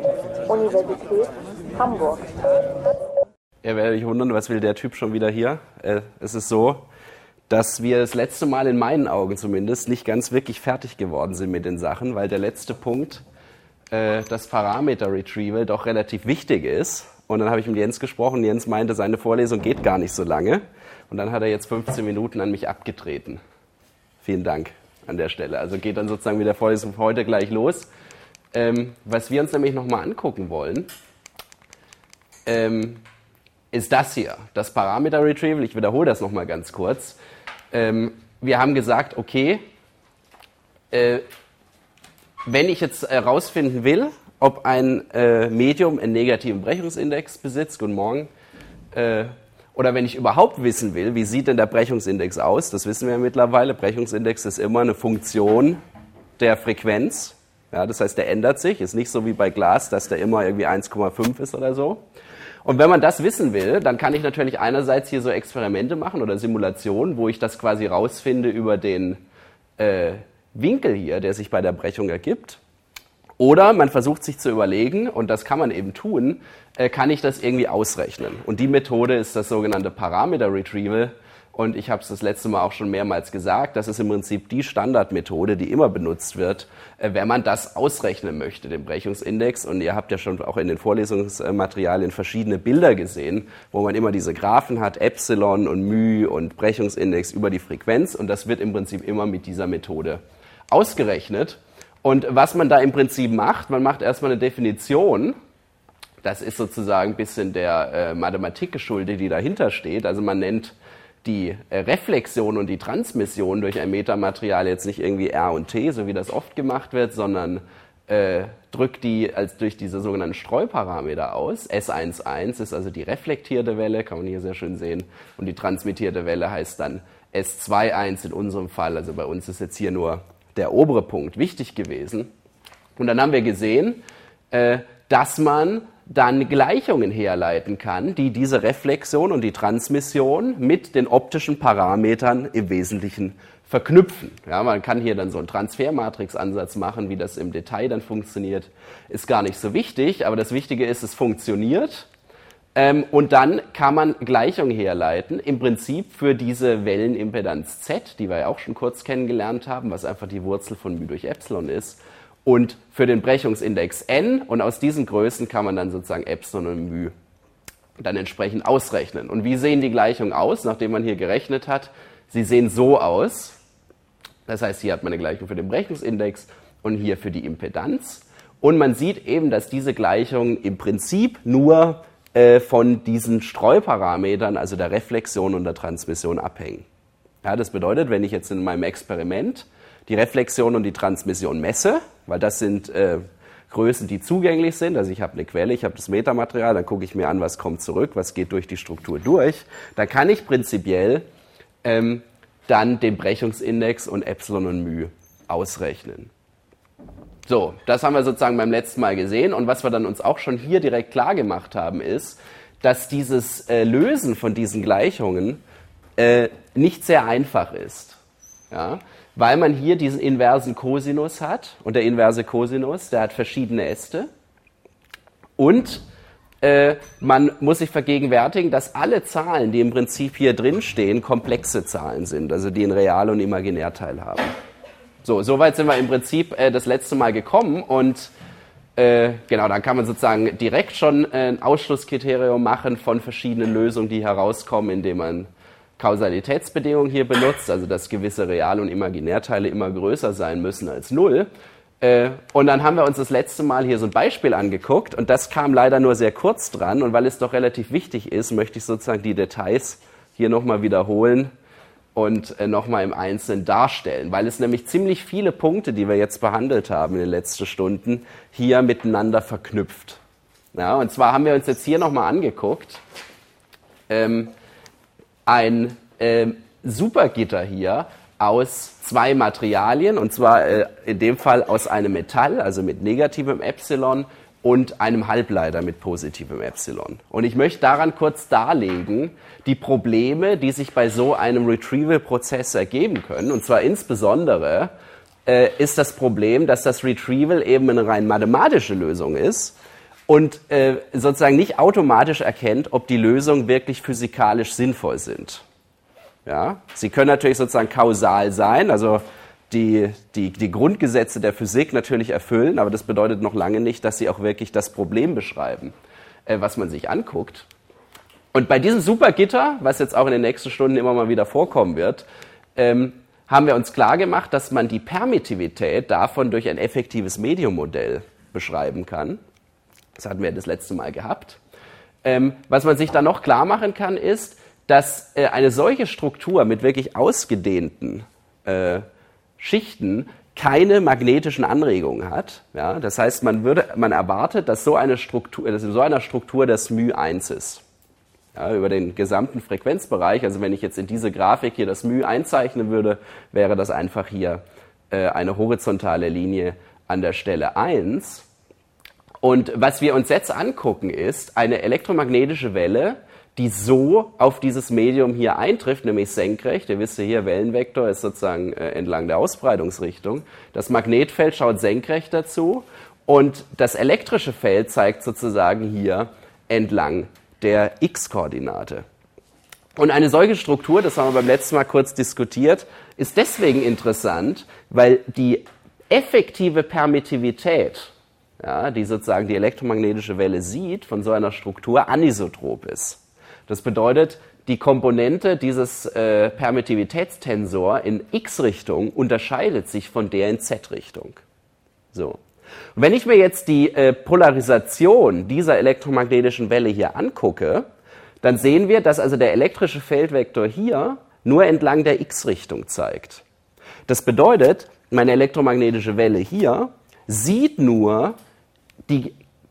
Universität Hamburg. Ihr werdet euch wundern, was will der Typ schon wieder hier? Es ist so, dass wir das letzte Mal, in meinen Augen zumindest, nicht ganz wirklich fertig geworden sind mit den Sachen, weil der letzte Punkt, das Parameter-Retrieval, doch relativ wichtig ist. Und dann habe ich mit Jens gesprochen. Jens meinte, seine Vorlesung geht gar nicht so lange. Und dann hat er jetzt 15 Minuten an mich abgetreten. Vielen Dank an der Stelle. Also geht dann sozusagen mit der Vorlesung heute gleich los. Was wir uns nämlich nochmal angucken wollen, ist das hier, das Parameter-Retrieval. Ich wiederhole das nochmal ganz kurz. Wir haben gesagt, okay, wenn ich jetzt herausfinden will, ob ein Medium einen negativen Brechungsindex besitzt, guten Morgen, oder wenn ich überhaupt wissen will, wie sieht denn der Brechungsindex aus, das wissen wir ja mittlerweile, Brechungsindex ist immer eine Funktion der Frequenz, ja, das heißt, der ändert sich, ist nicht so wie bei Glas, dass der immer irgendwie 1,5 ist oder so. Und wenn man das wissen will, dann kann ich natürlich einerseits hier so Experimente machen oder Simulationen, wo ich das quasi rausfinde über den Winkel hier, der sich bei der Brechung ergibt. Oder man versucht sich zu überlegen, und das kann man eben tun, kann ich das irgendwie ausrechnen. Und die Methode ist das sogenannte Parameter Retrieval. Und ich habe es das letzte Mal auch schon mehrmals gesagt, das ist im Prinzip die Standardmethode, die immer benutzt wird, wenn man das ausrechnen möchte, den Brechungsindex. Und ihr habt ja schon auch in den Vorlesungsmaterialien verschiedene Bilder gesehen, wo man immer diese Graphen hat, Epsilon und μ und Brechungsindex über die Frequenz. Und das wird im Prinzip immer mit dieser Methode ausgerechnet. Und was man da im Prinzip macht, man macht erstmal eine Definition. Das ist sozusagen ein bisschen der Mathematik geschuldet, die dahinter steht. Also man nennt die Reflexion und die Transmission durch ein Metamaterial jetzt nicht irgendwie R und T, so wie das oft gemacht wird, sondern drückt die als durch diese sogenannten Streuparameter aus. S11 ist also die reflektierte Welle, kann man hier sehr schön sehen. Und die transmittierte Welle heißt dann S21 in unserem Fall. Also bei uns ist jetzt hier nur der obere Punkt wichtig gewesen. Und dann haben wir gesehen, dass man dann Gleichungen herleiten kann, die diese Reflexion und die Transmission mit den optischen Parametern im Wesentlichen verknüpfen. Ja, man kann hier dann so einen Transfermatrix-Ansatz machen, wie das im Detail dann funktioniert, ist gar nicht so wichtig, aber das Wichtige ist, es funktioniert. Und dann kann man Gleichungen herleiten, im Prinzip für diese Wellenimpedanz Z, die wir ja auch schon kurz kennengelernt haben, was einfach die Wurzel von μ durch Epsilon ist, und für den Brechungsindex N, und aus diesen Größen kann man dann sozusagen Epsilon und μ dann entsprechend ausrechnen. Und wie sehen die Gleichungen aus, nachdem man hier gerechnet hat? Sie sehen so aus, das heißt, hier hat man eine Gleichung für den Brechungsindex und hier für die Impedanz. Und man sieht eben, dass diese Gleichungen im Prinzip nur von diesen Streuparametern, also der Reflexion und der Transmission, abhängen. Ja, das bedeutet, wenn ich jetzt in meinem Experiment die Reflexion und die Transmission messe, weil das sind Größen, die zugänglich sind, also ich habe eine Quelle, ich habe das Metamaterial, dann gucke ich mir an, was kommt zurück, was geht durch die Struktur durch, dann kann ich prinzipiell dann den Brechungsindex und Epsilon und μ ausrechnen. So, das haben wir sozusagen beim letzten Mal gesehen, und was wir dann uns auch schon hier direkt klar gemacht haben, ist, dass dieses Lösen von diesen Gleichungen nicht sehr einfach ist. Ja? Weil man hier diesen inversen Cosinus hat, und der inverse Cosinus, der hat verschiedene Äste, und man muss sich vergegenwärtigen, dass alle Zahlen, die im Prinzip hier drin stehen, komplexe Zahlen sind, also die einen Real- und Imaginärteil haben. So, soweit sind wir im Prinzip das letzte Mal gekommen, und genau, dann kann man sozusagen direkt schon ein Ausschlusskriterium machen von verschiedenen Lösungen, die herauskommen, indem man Kausalitätsbedingungen hier benutzt, also dass gewisse Real- und Imaginärteile immer größer sein müssen als 0. Und dann haben wir uns das letzte Mal hier so ein Beispiel angeguckt, und das kam leider nur sehr kurz dran, und weil es doch relativ wichtig ist, möchte ich sozusagen die Details hier nochmal wiederholen und nochmal im Einzelnen darstellen, weil es nämlich ziemlich viele Punkte, die wir jetzt behandelt haben in den letzten Stunden, hier miteinander verknüpft. Ja, und zwar haben wir uns jetzt hier nochmal angeguckt, ein Supergitter hier aus zwei Materialien, und zwar in dem Fall aus einem Metall, also mit negativem Epsilon, und einem Halbleiter mit positivem Epsilon. Und ich möchte daran kurz darlegen, die Probleme, die sich bei so einem Retrieval-Prozess ergeben können. Und zwar insbesondere ist das Problem, dass das Retrieval eben eine rein mathematische Lösung ist, und sozusagen nicht automatisch erkennt, ob die Lösungen wirklich physikalisch sinnvoll sind. Ja? Sie können natürlich sozusagen kausal sein, also die Grundgesetze der Physik natürlich erfüllen, aber das bedeutet noch lange nicht, dass sie auch wirklich das Problem beschreiben, was man sich anguckt. Und bei diesem Supergitter, was jetzt auch in den nächsten Stunden immer mal wieder vorkommen wird, haben wir uns klar gemacht, dass man die Permittivität davon durch ein effektives Mediummodell beschreiben kann. Das hatten wir das letzte Mal gehabt. Was man sich dann noch klar machen kann, ist, dass eine solche Struktur mit wirklich ausgedehnten Schichten keine magnetischen Anregungen hat. Ja, das heißt, man erwartet, dass in so einer Struktur das μ1 ist. Ja, über den gesamten Frequenzbereich, also wenn ich jetzt in diese Grafik hier das μ einzeichnen würde, wäre das einfach hier eine horizontale Linie an der Stelle 1. Und was wir uns jetzt angucken, ist eine elektromagnetische Welle, die so auf dieses Medium hier eintrifft, nämlich senkrecht. Ihr wisst ja hier, Wellenvektor ist sozusagen entlang der Ausbreitungsrichtung. Das Magnetfeld schaut senkrecht dazu und das elektrische Feld zeigt sozusagen hier entlang der x-Koordinate. Und eine solche Struktur, das haben wir beim letzten Mal kurz diskutiert, ist deswegen interessant, weil die effektive Permittivität, ja, die sozusagen die elektromagnetische Welle sieht, von so einer Struktur anisotrop ist. Das bedeutet, die Komponente dieses Permittivitätstensor in x-Richtung unterscheidet sich von der in z-Richtung. So. Und wenn ich mir jetzt die Polarisation dieser elektromagnetischen Welle hier angucke, dann sehen wir, dass also der elektrische Feldvektor hier nur entlang der x-Richtung zeigt. Das bedeutet, meine elektromagnetische Welle hier sieht nur die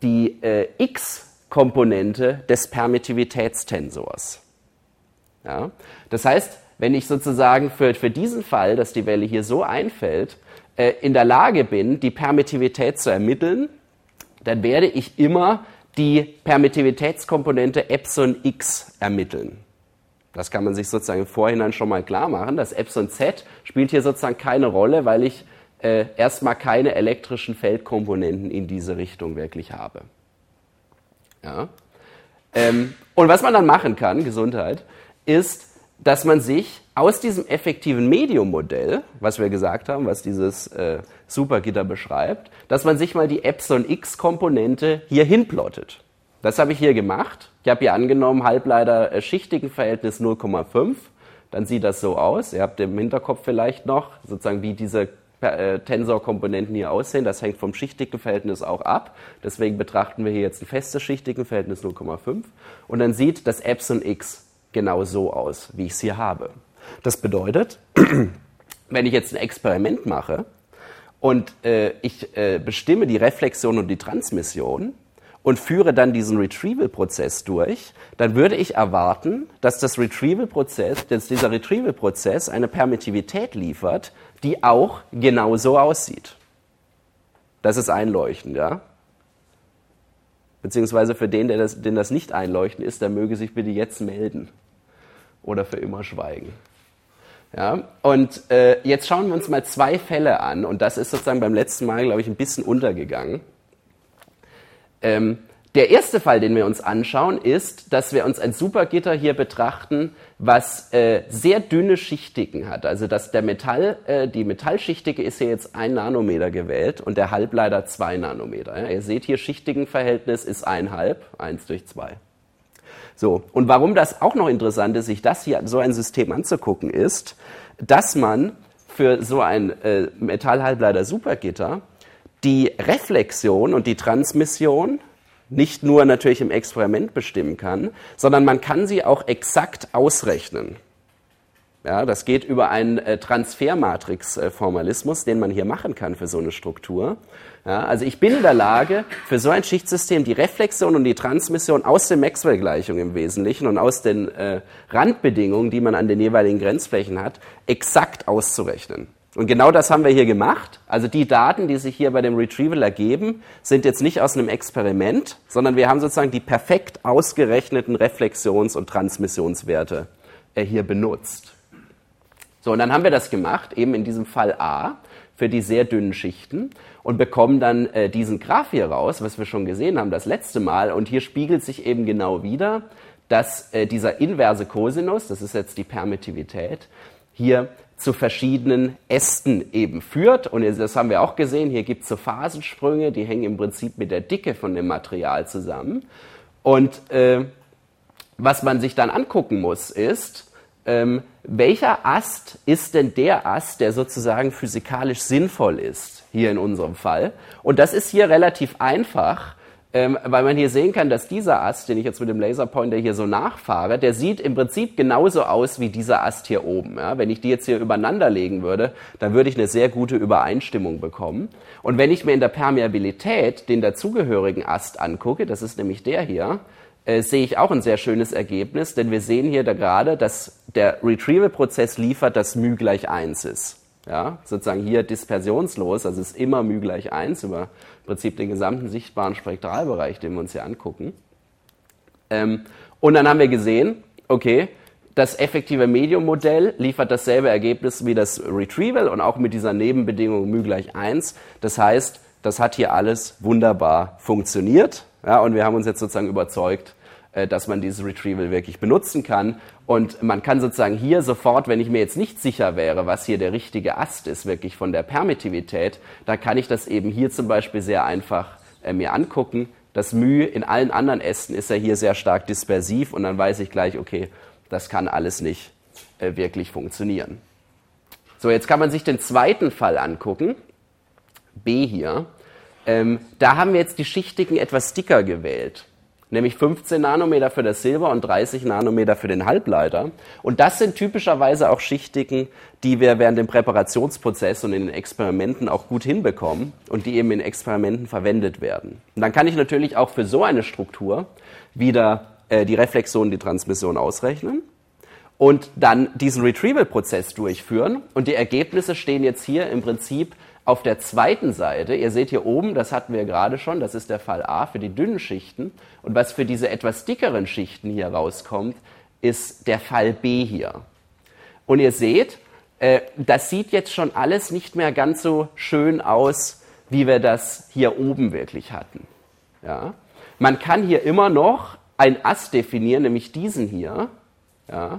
x-Komponente des Permittivitätstensors. Ja? Das heißt, wenn ich sozusagen für diesen Fall, dass die Welle hier so einfällt, in der Lage bin, die Permittivität zu ermitteln, dann werde ich immer die Permittivitätskomponente Epsilon x ermitteln. Das kann man sich sozusagen im Vorhinein schon mal klar machen. Das Epsilon z spielt hier sozusagen keine Rolle, weil ich erstmal keine elektrischen Feldkomponenten in diese Richtung wirklich habe. Ja? Und was man dann machen kann, Gesundheit, ist, dass man sich aus diesem effektiven Mediummodell, was wir gesagt haben, was dieses Supergitter beschreibt, dass man sich mal die Epsilon-x-Komponente hier hinplottet. Das habe ich hier gemacht. Ich habe hier angenommen, Halbleiter-Schichtigenverhältnis 0,5. Dann sieht das so aus. Ihr habt im Hinterkopf vielleicht noch, sozusagen wie diese Tensorkomponenten hier aussehen. Das hängt vom Schichtigenverhältnis auch ab. Deswegen betrachten wir hier jetzt ein festes Schichtigenverhältnis 0,5. Und dann sieht das Epsilon-x genau so aus, wie ich es hier habe. Das bedeutet, wenn ich jetzt ein Experiment mache und ich bestimme die Reflexion und die Transmission und führe dann diesen Retrieval-Prozess durch, dann würde ich erwarten, dass dieser Retrieval-Prozess eine Permittivität liefert, die auch genau so aussieht. Das ist einleuchtend, ja? Beziehungsweise für den das nicht einleuchtend ist, der möge sich bitte jetzt melden. Oder für immer schweigen. Ja? Und jetzt schauen wir uns mal zwei Fälle an. Und das ist sozusagen beim letzten Mal, glaube ich, ein bisschen untergegangen. Der erste Fall, den wir uns anschauen, ist, dass wir uns ein Supergitter hier betrachten, was sehr dünne Schichtigen hat. Also dass die Metallschichtige ist hier jetzt 1 Nanometer gewählt und der Halbleiter 2 Nanometer. Ja? Ihr seht hier, Schichtigenverhältnis ist 1,5, 1/2. So, und warum das auch noch interessant ist, sich das hier so ein System anzugucken, ist, dass man für so ein Metallhalbleiter-Supergitter die Reflexion und die Transmission nicht nur natürlich im Experiment bestimmen kann, sondern man kann sie auch exakt ausrechnen. Ja, das geht über einen Transfermatrix-Formalismus, den man hier machen kann für so eine Struktur. Ja, also ich bin in der Lage, für so ein Schichtsystem die Reflexion und die Transmission aus den Maxwell-Gleichungen im Wesentlichen und aus den Randbedingungen, die man an den jeweiligen Grenzflächen hat, exakt auszurechnen. Und genau das haben wir hier gemacht. Also die Daten, die sich hier bei dem Retrieval ergeben, sind jetzt nicht aus einem Experiment, sondern wir haben sozusagen die perfekt ausgerechneten Reflexions- und Transmissionswerte hier benutzt. So, und dann haben wir das gemacht, eben in diesem Fall A. für die sehr dünnen Schichten und bekommen dann diesen Graph hier raus, was wir schon gesehen haben das letzte Mal. Und hier spiegelt sich eben genau wider, dass dieser inverse Kosinus, das ist jetzt die Permittivität, hier zu verschiedenen Ästen eben führt. Und das haben wir auch gesehen, hier gibt es so Phasensprünge, die hängen im Prinzip mit der Dicke von dem Material zusammen. Und was man sich dann angucken muss, ist, welcher Ast ist denn der Ast, der sozusagen physikalisch sinnvoll ist, hier in unserem Fall. Und das ist hier relativ einfach, weil man hier sehen kann, dass dieser Ast, den ich jetzt mit dem Laserpointer hier so nachfahre, der sieht im Prinzip genauso aus wie dieser Ast hier oben. Ja? Wenn ich die jetzt hier übereinander legen würde, dann würde ich eine sehr gute Übereinstimmung bekommen. Und wenn ich mir in der Permeabilität den dazugehörigen Ast angucke, das ist nämlich der hier, sehe ich auch ein sehr schönes Ergebnis, denn wir sehen hier da gerade, dass der Retrieval-Prozess liefert, dass μ gleich 1 ist. Ja, sozusagen hier dispersionslos, also ist immer μ gleich 1 über im Prinzip den gesamten sichtbaren Spektralbereich, den wir uns hier angucken. Und dann haben wir gesehen, okay, das effektive Medium-Modell liefert dasselbe Ergebnis wie das Retrieval und auch mit dieser Nebenbedingung μ gleich 1. Das heißt, das hat hier alles wunderbar funktioniert. Ja, und wir haben uns jetzt sozusagen überzeugt, dass man dieses Retrieval wirklich benutzen kann. Und man kann sozusagen hier sofort, wenn ich mir jetzt nicht sicher wäre, was hier der richtige Ast ist, wirklich von der Permittivität, dann kann ich das eben hier zum Beispiel sehr einfach mir angucken. Das μ in allen anderen Ästen ist ja hier sehr stark dispersiv und dann weiß ich gleich, okay, das kann alles nicht wirklich funktionieren. So, jetzt kann man sich den zweiten Fall angucken, B hier. Da haben wir jetzt die Schichtigen etwas dicker gewählt, nämlich 15 Nanometer für das Silber und 30 Nanometer für den Halbleiter. Und das sind typischerweise auch Schichtigen, die wir während dem Präparationsprozess und in den Experimenten auch gut hinbekommen und die eben in Experimenten verwendet werden. Und dann kann ich natürlich auch für so eine Struktur wieder die Reflexion, die Transmission ausrechnen und dann diesen Retrieval-Prozess durchführen. Und die Ergebnisse stehen jetzt hier im Prinzip auf der zweiten Seite. Ihr seht hier oben, das hatten wir gerade schon, das ist der Fall A für die dünnen Schichten. Und was für diese etwas dickeren Schichten hier rauskommt, ist der Fall B hier. Und ihr seht, das sieht jetzt schon alles nicht mehr ganz so schön aus, wie wir das hier oben wirklich hatten. Ja? Man kann hier immer noch einen Ast definieren, nämlich diesen hier. Ja?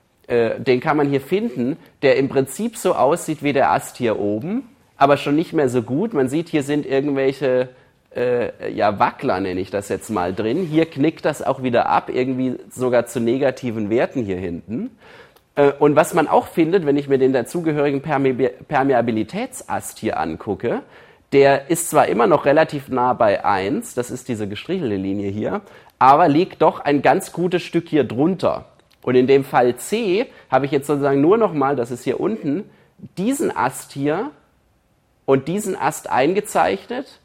Den kann man hier finden, der im Prinzip so aussieht wie der Ast hier oben, aber schon nicht mehr so gut. Man sieht, hier sind irgendwelche Wackler, nenne ich das jetzt mal, drin. Hier knickt das auch wieder ab, irgendwie sogar zu negativen Werten hier hinten. Und was man auch findet, wenn ich mir den dazugehörigen Permeabilitätsast hier angucke, der ist zwar immer noch relativ nah bei 1, das ist diese gestrichelte Linie hier, aber liegt doch ein ganz gutes Stück hier drunter. Und in dem Fall C habe ich jetzt sozusagen nur noch mal, das ist hier unten, diesen Ast hier und diesen Ast eingezeichnet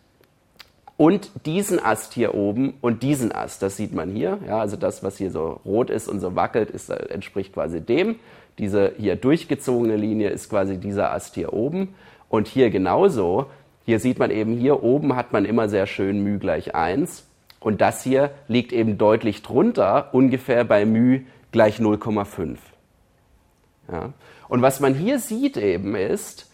und diesen Ast hier oben und diesen Ast, das sieht man hier, ja, also das, was hier so rot ist und so wackelt, entspricht quasi dem. Diese hier durchgezogene Linie ist quasi dieser Ast hier oben und hier genauso. Hier sieht man eben, hier oben hat man immer sehr schön μ gleich 1 und das hier liegt eben deutlich drunter, ungefähr bei μ gleich 0,5. Ja. Und was man hier sieht eben ist,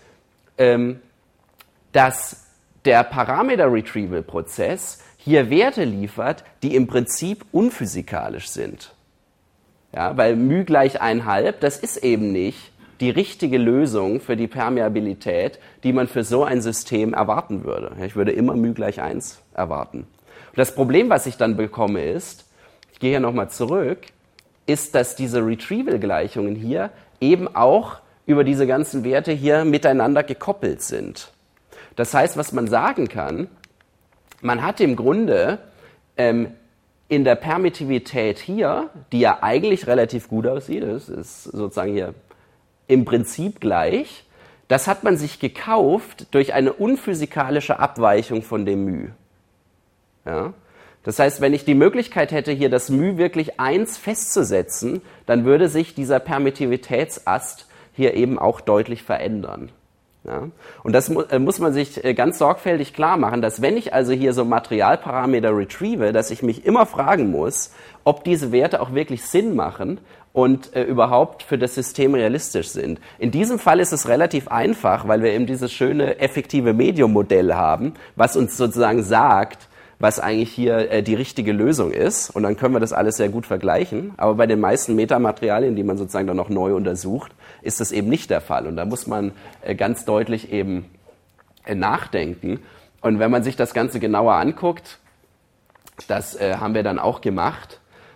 dass der Parameter-Retrieval-Prozess hier Werte liefert, die im Prinzip unphysikalisch sind. Ja, weil μ gleich 1,5, das ist eben nicht die richtige Lösung für die Permeabilität, die man für so ein System erwarten würde. Ich würde immer μ gleich 1 erwarten. Und das Problem, was ich dann bekomme, ist, ich gehe hier nochmal zurück, ist, dass diese Retrieval-Gleichungen hier eben auch über diese ganzen Werte hier miteinander gekoppelt sind. Das heißt, was man sagen kann, man hat im Grunde in der Permittivität hier, die ja eigentlich relativ gut aussieht, das ist sozusagen hier im Prinzip gleich, das hat man sich gekauft durch eine unphysikalische Abweichung von dem μ. Ja? Das heißt, wenn ich die Möglichkeit hätte, hier das μ wirklich 1 festzusetzen, dann würde sich dieser Permittivitätsast hier eben auch deutlich verändern. Ja? Und das muss man sich ganz sorgfältig klar machen, dass wenn ich also hier so Materialparameter retrieve, dass ich mich immer fragen muss, ob diese Werte auch wirklich Sinn machen und überhaupt für das System realistisch sind. In diesem Fall ist es relativ einfach, weil wir eben dieses schöne effektive Medium-Modell haben, was uns sozusagen sagt, was eigentlich hier die richtige Lösung ist. Und dann können wir das alles sehr gut vergleichen. Aber bei den meisten Metamaterialien, die man sozusagen dann noch neu untersucht, ist das eben nicht der Fall. Und da muss man ganz deutlich eben nachdenken. Und wenn man sich das Ganze genauer anguckt, das haben wir dann auch gemacht,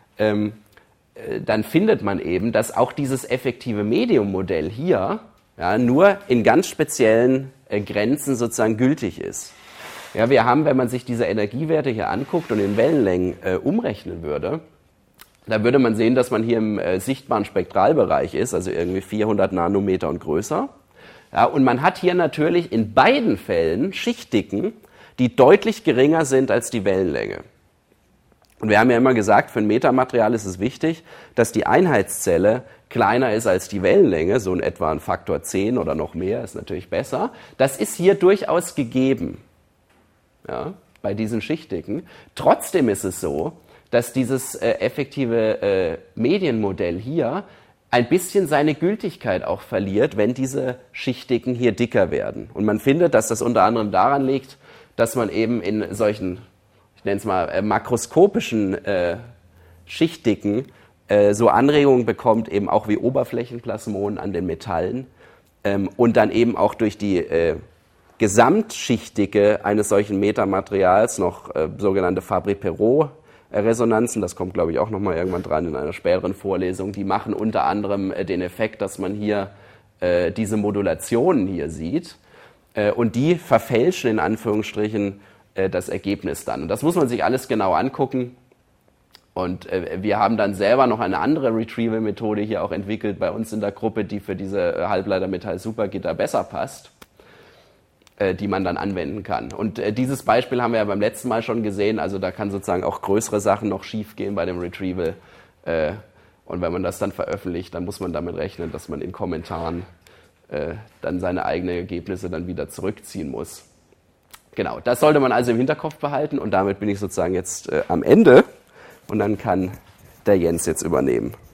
dann findet man eben, dass auch dieses effektive Medium-Modell hier nur in ganz speziellen Grenzen sozusagen gültig ist. Ja, wir haben, wenn man sich diese Energiewerte hier anguckt und in Wellenlängen umrechnen würde, da würde man sehen, dass man hier im sichtbaren Spektralbereich ist, also irgendwie 400 Nanometer und größer. Ja, und man hat hier natürlich in beiden Fällen Schichtdicken, die deutlich geringer sind als die Wellenlänge. Und wir haben ja immer gesagt, für ein Metamaterial ist es wichtig, dass die Einheitszelle kleiner ist als die Wellenlänge, so in etwa ein Faktor 10 oder noch mehr, ist natürlich besser. Das ist hier durchaus gegeben. Ja, bei diesen Schichtdicken. Trotzdem ist es so, dass dieses effektive Medienmodell hier ein bisschen seine Gültigkeit auch verliert, wenn diese Schichtdicken hier dicker werden. Und man findet, dass das unter anderem daran liegt, dass man eben in solchen, ich nenne es mal, makroskopischen Schichtdicken so Anregungen bekommt, eben auch wie Oberflächenplasmonen an den Metallen und dann eben auch durch die Gesamtschichtdicke eines solchen Metamaterials noch sogenannte Fabry-Perot-Resonanzen, das kommt, glaube ich, auch nochmal irgendwann dran in einer späteren Vorlesung, die machen unter anderem den Effekt, dass man hier diese Modulationen hier sieht und die verfälschen in Anführungsstrichen das Ergebnis dann. Und das muss man sich alles genau angucken. Und wir haben dann selber noch eine andere Retrieval-Methode hier auch entwickelt bei uns in der Gruppe, die für diese Halbleiter-Metall-Supergitter besser passt, die man dann anwenden kann. Und dieses Beispiel haben wir ja beim letzten Mal schon gesehen, also da kann sozusagen auch größere Sachen noch schief gehen bei dem Retrieval. Und wenn man das dann veröffentlicht, dann muss man damit rechnen, dass man in Kommentaren dann seine eigenen Ergebnisse dann wieder zurückziehen muss. Genau, das sollte man also im Hinterkopf behalten und damit bin ich sozusagen jetzt am Ende und dann kann der Jens jetzt übernehmen.